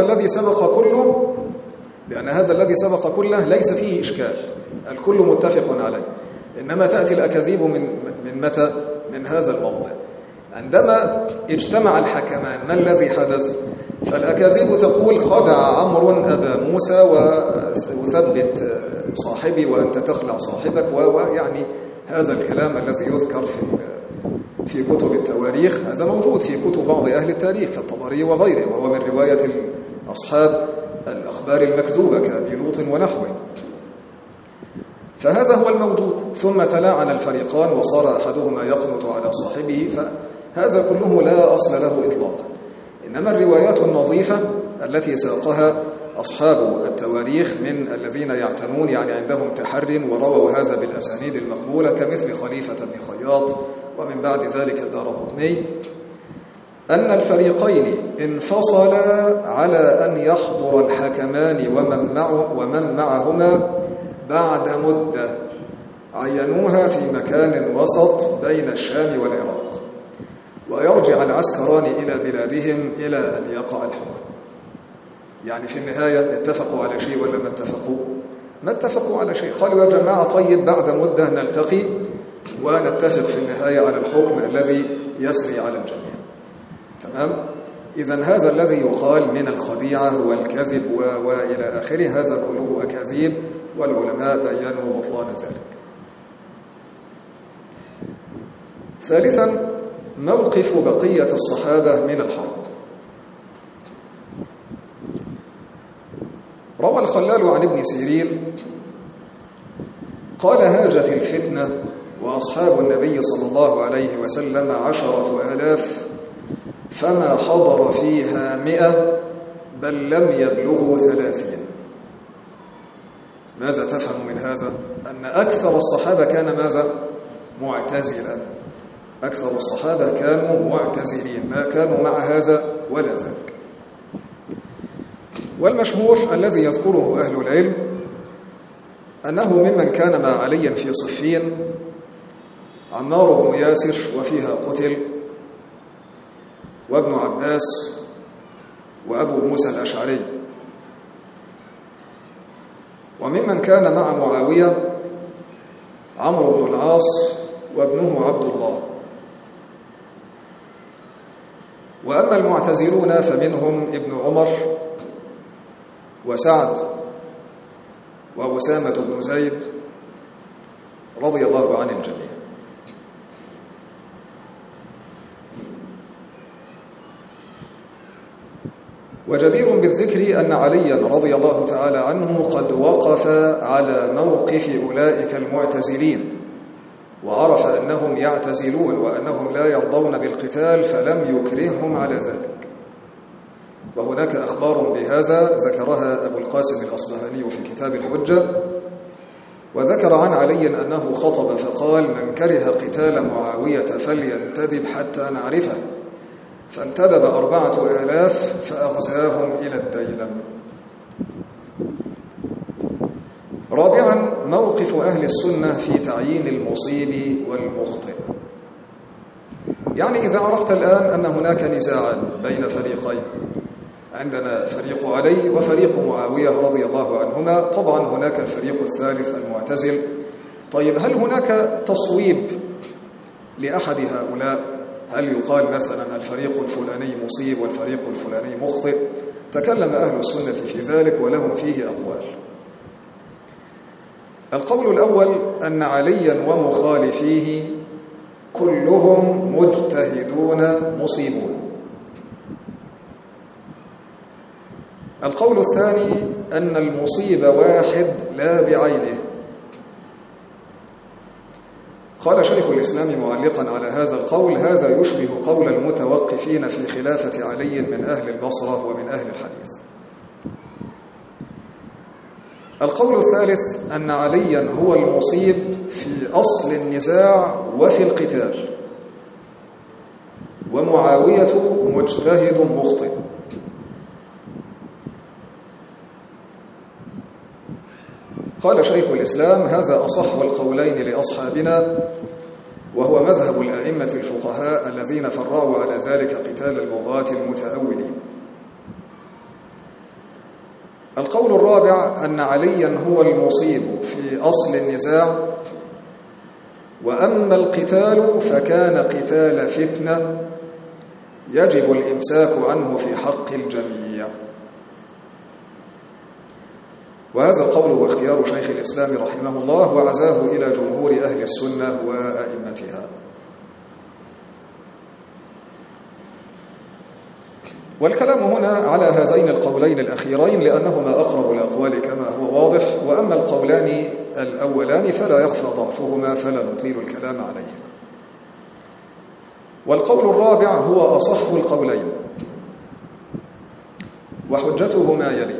S1: الذي سبق كله ليس فيه إشكال، الكل متفق عليه. إنما تأتي الأكاذيب من متى؟ من هذا الموضع. عندما اجتمع الحكمان ما الذي حدث؟ فالأكاذيب تقول: خدع عمرو أبا موسى وثبت صاحبي وأنت تخلع صاحبك، ويعني هذا الكلام الذي يذكر في كتب التواريخ، هذا موجود في كتب بعض أهل التاريخ كالطبري وغيره، وهو من رواية أصحاب الأخبار المكذوبة كأبي لوط ونحوه. فهذا هو الموجود. ثم تلاعن الفريقان وصار أحدهما يقنط على صاحبه. فهذا كله لا أصل له إطلاقا. إنما الروايات النظيفة التي ساقها أصحاب التواريخ من الذين يعتنون، يعني عندهم تحر ورووا هذا بالأسانيد المقبولة، كمثل خليفة بن خياط ومن بعد ذلك الدارقطني، أن الفريقين انفصلا على أن يحضر الحكمان ومن معهما بعد مدة عينوها في مكان وسط بين الشام والعراق، ويرجع العسكران إلى بلادهم إلى أن يقع الحكم. يعني في النهاية اتفقوا على شيء ولا ما اتفقوا؟ ما اتفقوا على شيء. قالوا: يا جماعة طيب، بعد مدة نلتقي ونتفق في النهاية على الحكم الذي يسري على الجميع. تمام؟ إذن هذا الذي يقال من الخديعة والكذب وإلى آخره، هذا كله أكاذيب، والعلماء بيّنوا بطلان ذلك. ثالثا، موقف بقية الصحابة من الحرب. روى الخلال عن ابن سيرين قال: هاجت الفتنة وأصحاب النبي صلى الله عليه وسلم 10,000 فما حضر فيها 100 بل لم يبلغوا 30. ماذا تفهم من هذا؟ أن أكثر الصحابة كان ماذا؟ معتزلا. أكثر الصحابة كانوا معتزلين، ما كانوا مع هذا ولا ذاك. والمشهور الذي يذكره أهل العلم أنه ممن كان مع علي في صفين عمار بن ياسر وفيها قتل، وابن عباس وأبو موسى الأشعري. وممن كان مع معاوية عمرو بن العاص وابنه عبد الله. وأما المعتزلون فمنهم ابن عمر وسعد وأسامة بن زيد رضي الله عن الجميع. وجدير بالذكر أن عليا رضي الله تعالى عنه قد وقف على موقف أولئك المعتزلين، وعرف أنهم يعتزلون وأنهم لا يرضون بالقتال فلم يكرههم على ذلك. وهناك أخبار بهذا ذكرها أبو القاسم الأصبهاني في كتاب الحجة، وذكر عن علي أنه خطب فقال: من كره قتال معاوية فلينتدب حتى نعرفه، فانتدب 4000 فأغزاهم إلى الديلم. رابعا، موقف أهل السنة في تعيين المصيب والمخطئ. يعني إذا عرفت الآن أن هناك نزاعا بين فريقين، عندنا فريق علي وفريق معاوية رضي الله عنهما، طبعا هناك الفريق الثالث المعتزل. طيب، هل هناك تصويب لأحد هؤلاء؟ هل يقال مثلا الفريق الفلاني مصيب والفريق الفلاني مخطئ؟ تكلم أهل السنة في ذلك ولهم فيه أقوال. القول الأول أن عليا ومخالفيه كلهم مجتهدون مصيبون. القول الثاني أن المصيب واحد لا بعينه. قال شيخ الإسلام معلقا على هذا القول: هذا يشبه قول المتوقفين في خلافة علي من أهل البصرة ومن أهل الحديث. القول الثالث أن عليا هو المصيب في أصل النزاع وفي القتال، ومعاوية مجتهد مخطئ. قال شيخ الإسلام: هذا أصح القولين لأصحابنا، وهو مذهب الأئمة الفقهاء الذين فرعوا على ذلك قتال البغاة المتأولين. القول الرابع أن عليا هو المصيب في أصل النزاع، وأما القتال فكان قتال فتنة يجب الإمساك عنه في حق الجميع. وهذا القول هو اختيار شيخ الإسلام رحمه الله، وعزاه إلى جمهور أهل السنة وأئمتها. والكلام هنا على هذين القولين الأخيرين لأنهما أقرب الأقوال كما هو واضح، وأما القولان الأولان فلا يخفى ضعفهما فلا نطيل الكلام عليهما. والقول الرابع هو أصح القولين، وحجته ما يلي: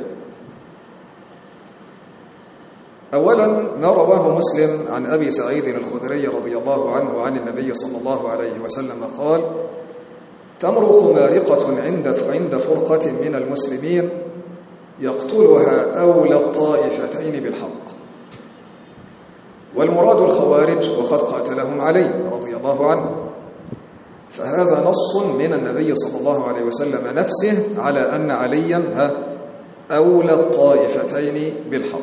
S1: أولا، ما رواه مسلم عن أبي سعيد الخدري رضي الله عنه عن النبي صلى الله عليه وسلم قال: تمرق مارقة عند فرقة من المسلمين يقتلها أولى الطائفتين بالحق. والمراد الخوارج، وقد قاتلهم علي رضي الله عنه. فهذا نص من النبي صلى الله عليه وسلم نفسه على أن عليا أولى الطائفتين بالحق.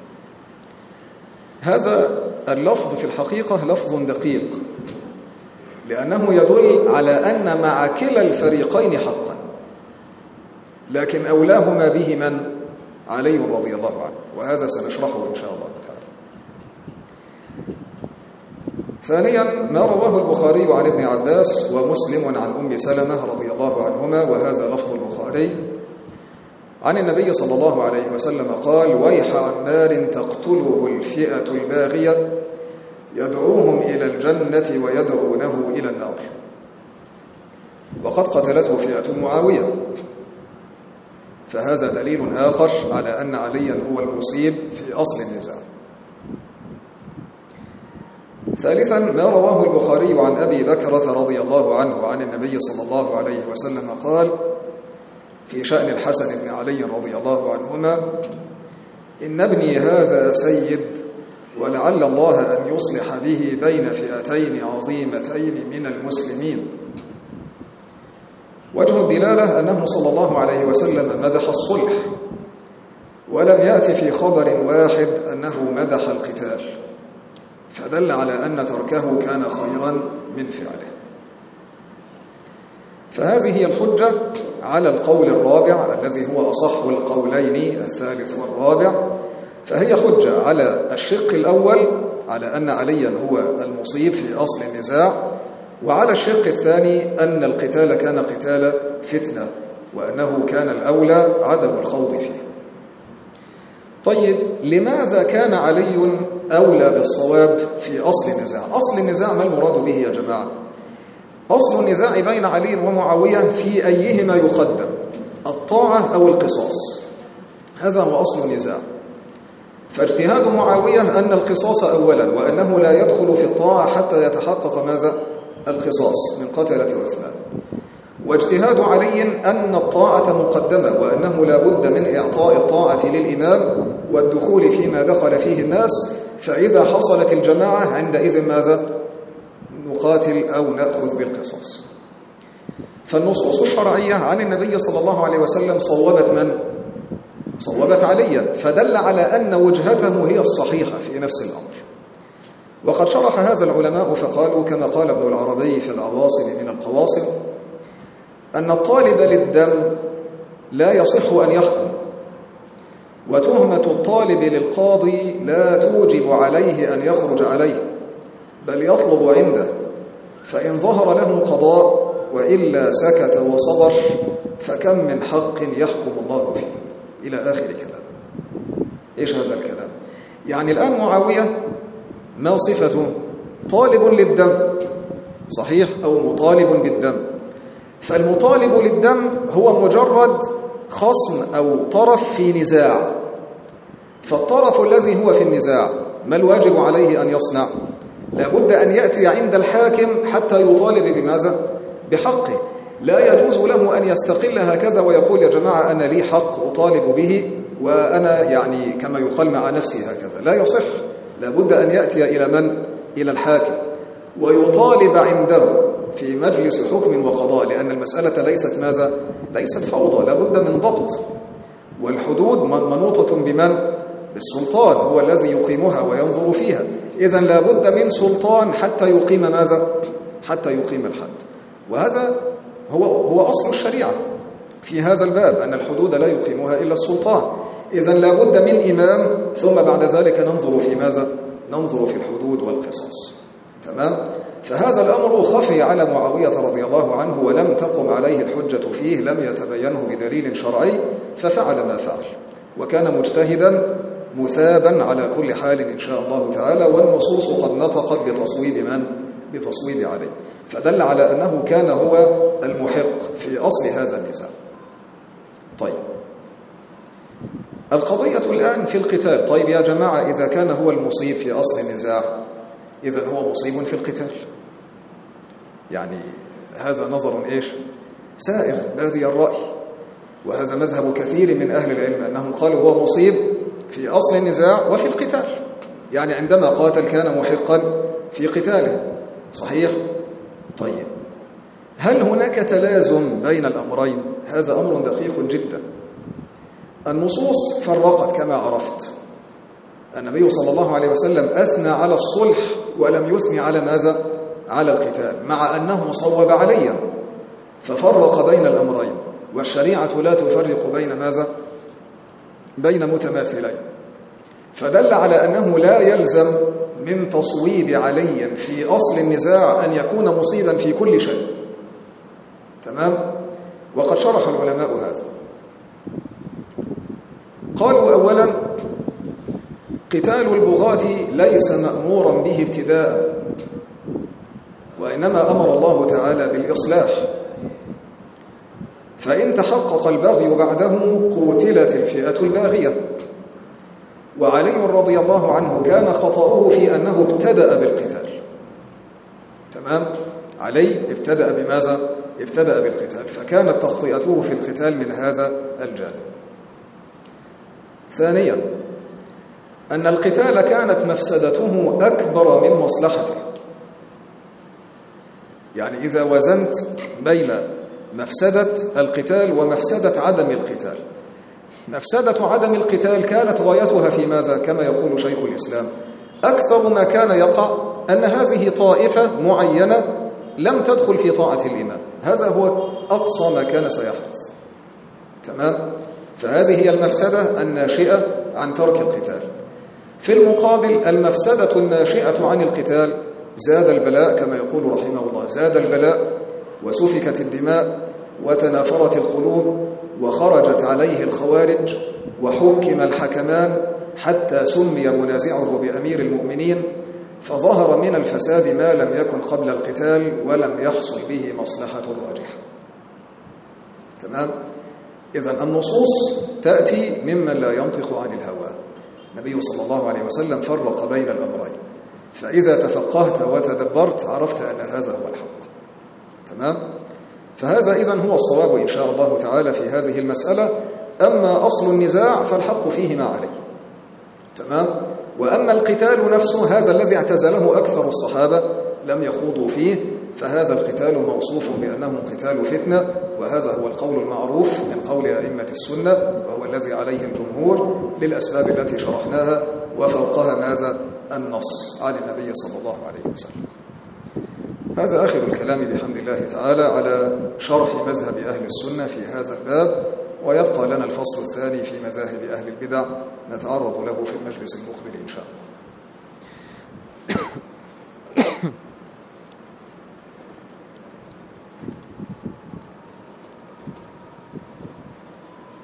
S1: هذا اللفظ في الحقيقة لفظ دقيق، لأنه يدل على أن مع كلا الفريقين حقا، لكن أولاهما به من؟ علي رضي الله عنه، وهذا سنشرحه إن شاء الله تعالى. ثانيا، ما رواه البخاري عن ابن عباس ومسلم عن أم سلمة رضي الله عنهما، وهذا لفظ البخاري، عن النبي صلى الله عليه وسلم قال: ويح عمار تقتله الفئة الباغية يدعوهم إلى الجنة ويدعونه إلى النار. وقد قتلته فئة معاوية، فهذا دليل آخر على أن عليا هو المصيب في أصل النزاع. ثالثا، ما رواه البخاري عن أبي بكرة رضي الله عنه عن النبي صلى الله عليه وسلم قال في شأن الحسن بن علي رضي الله عنهما: إن ابني هذا سيد، ولعل الله أن يصلح به بين فئتين عظيمتين من المسلمين. وجه الدلالة أنه صلى الله عليه وسلم مدح الصلح، ولم يأتي في خبر واحد أنه مدح القتال، فدل على أن تركه كان خيرا من فعله. فهذه هي الحجة على القول الرابع الذي هو أصح القولين، الثالث والرابع. فهي حجة على الشق الأول على أن عليا هو المصيب في أصل النزاع، وعلى الشق الثاني أن القتال كان قتال فتنة، وأنه كان الأولى عدم الخوض فيه. طيب، لماذا كان علي أولى بالصواب في أصل النزاع؟ أصل النزاع ما المراد به يا جماعة؟ أصل النزاع بين علي ومعاوية في أيهما يقدم، الطاعة أو القصاص، هذا هو أصل النزاع. فاجتهاد معاوية أن القصاص أولا، وأنه لا يدخل في الطاعة حتى يتحقق ماذا؟ القصاص من قتلة عثمان. واجتهاد علي أن الطاعة مقدمة، وأنه لا بد من إعطاء الطاعة للإمام والدخول فيما دخل فيه الناس، فإذا حصلت الجماعة عندئذ ماذا؟ نقاتل أو نأخذ بالقصاص. فالنصوص الشرعية عن النبي صلى الله عليه وسلم صوبت من؟ صوبت عليا، فدل على أن وجهته هي الصحيحة في نفس الأمر. وقد شرح هذا العلماء فقالوا كما قال ابن العربي في العواصم من القواصم أن الطالب للدم لا يصح أن يحكم، وتهمة الطالب للقاضي لا توجب عليه أن يخرج عليه، بل يطلب عنده، فإن ظهر له قضاء وإلا سكت وصبر، فكم من حق يحكم الله فيه، إلى آخر كلام. إيش هذا الكلام؟ يعني الآن معاوية ما صفته؟ طالب للدم، صحيح، أو مطالب بالدم. فالمطالب للدم هو مجرد خصم أو طرف في نزاع، فالطرف الذي هو في النزاع ما الواجب عليه أن يصنع؟ لابد أن يأتي عند الحاكم حتى يطالب بماذا؟ بحقه. لا يجوز له أن يستقل هكذا ويقول يا جماعة أنا لي حق أطالب به وأنا يعني كما يقال مع نفسي هكذا، لا يصح. لابد أن يأتي إلى من؟ إلى الحاكم ويطالب عنده في مجلس حكم وقضاء، لأن المسألة ليست ماذا؟ ليست فوضى، لابد من ضبط. والحدود منوطة بمن؟ بالسلطان، هو الذي يقيمها وينظر فيها. إذن لابد من سلطان حتى يقيم ماذا؟ حتى يقيم الحد. وهذا هو أصل الشريعة في هذا الباب، أن الحدود لا يقيمها إلا السلطان. إذن لابد من إمام، ثم بعد ذلك ننظر في ماذا؟ ننظر في الحدود والقصاص. تمام؟ فهذا الأمر خفي على معاوية رضي الله عنه، ولم تقم عليه الحجة فيه، لم يتبينه بدليل شرعي، ففعل ما فعل، وكان مجتهدا مثابا على كل حال إن شاء الله تعالى. والنصوص قد نطقت بتصويب من؟ بتصويب عليه، فدل على أنه كان هو المحق في أصل هذا النزاع. طيب، القضية الآن في القتال. طيب يا جماعة، إذا كان هو المصيب في أصل النزاع، إذن هو مصيب في القتال. يعني هذا نظر إيش؟ سائغ بادي الرأي، وهذا مذهب كثير من أهل العلم أنهم قالوا هو مصيب في أصل النزاع وفي القتال. يعني عندما قاتل كان محقا في قتاله، صحيح؟ طيب، هل هناك تلازم بين الأمرين؟ هذا أمر دقيق جدا. النصوص فرقت كما عرفت. النبي صلى الله عليه وسلم أثنى على الصلح ولم يثني على ماذا؟ على القتال، مع أنه صوب عليا، ففرق بين الأمرين. والشريعة لا تفرق بين ماذا؟ بين متماثلين. فدل على أنه لا يلزم من تصويب علي في أصل النزاع أن يكون مصيبا في كل شيء. تمام؟ وقد شرح العلماء هذا. قالوا أولا: قتال البغاة ليس مأمورا به ابتداء، وإنما أمر الله تعالى بالإصلاح، فإن تحقق البغي بعده قتلت الفئة الباغية. وعلي رضي الله عنه كان خطأه في أنه ابتدأ بالقتال. تمام؟ علي ابتدأ بماذا؟ ابتدأ بالقتال، فكانت تخطئته في القتال من هذا الجانب. ثانيا، أن القتال كانت مفسدته أكبر من مصلحته. يعني إذا وزنت بين مفسدة القتال ومفسدة عدم القتال. مفسدة عدم القتال كانت غايتها في ماذا؟ كما يقول شيخ الإسلام: أكثر ما كان يقع أن هذه طائفة معينة لم تدخل في طاعة الإمام، هذا هو أقصى ما كان سيحدث. تمام؟ فهذه هي المفسدة الناشئة عن ترك القتال. في المقابل المفسدة الناشئة عن القتال زاد البلاء، كما يقول رحمه الله: زاد البلاء وسفكت الدماء وتنافرت القلوب وخرجت عليه الخوارج وحكم الحكمان حتى سمي منازعه بأمير المؤمنين، فظهر من الفساد ما لم يكن قبل القتال ولم يحصل به مصلحة راجحة. تمام؟ إذن النصوص تأتي ممن لا ينطق عن الهوى. النبي صلى الله عليه وسلم فرق بين الأمرين، فإذا تفقهت وتدبرت عرفت أن هذا هو الحق. تمام؟ فهذا إذن هو الصواب إن شاء الله تعالى في هذه المسألة. أما أصل النزاع فالحق فيه ما عليه. تمام؟ وأما القتال نفسه هذا الذي اعتزله أكثر الصحابة لم يخوضوا فيه، فهذا القتال موصوف بأنه قتال فتنة، وهذا هو القول المعروف من قول أئمة السنة، وهو الذي عليه الجمهور للأسباب التي شرحناها، وفوقها ماذا؟ النص عن النبي صلى الله عليه وسلم. هذا آخر الكلام بحمد الله تعالى على شرح مذهب أهل السنة في هذا الباب، ويبقى لنا الفصل الثاني في مذاهب أهل البدع نتعرض له في المجلس المقبل إن شاء الله.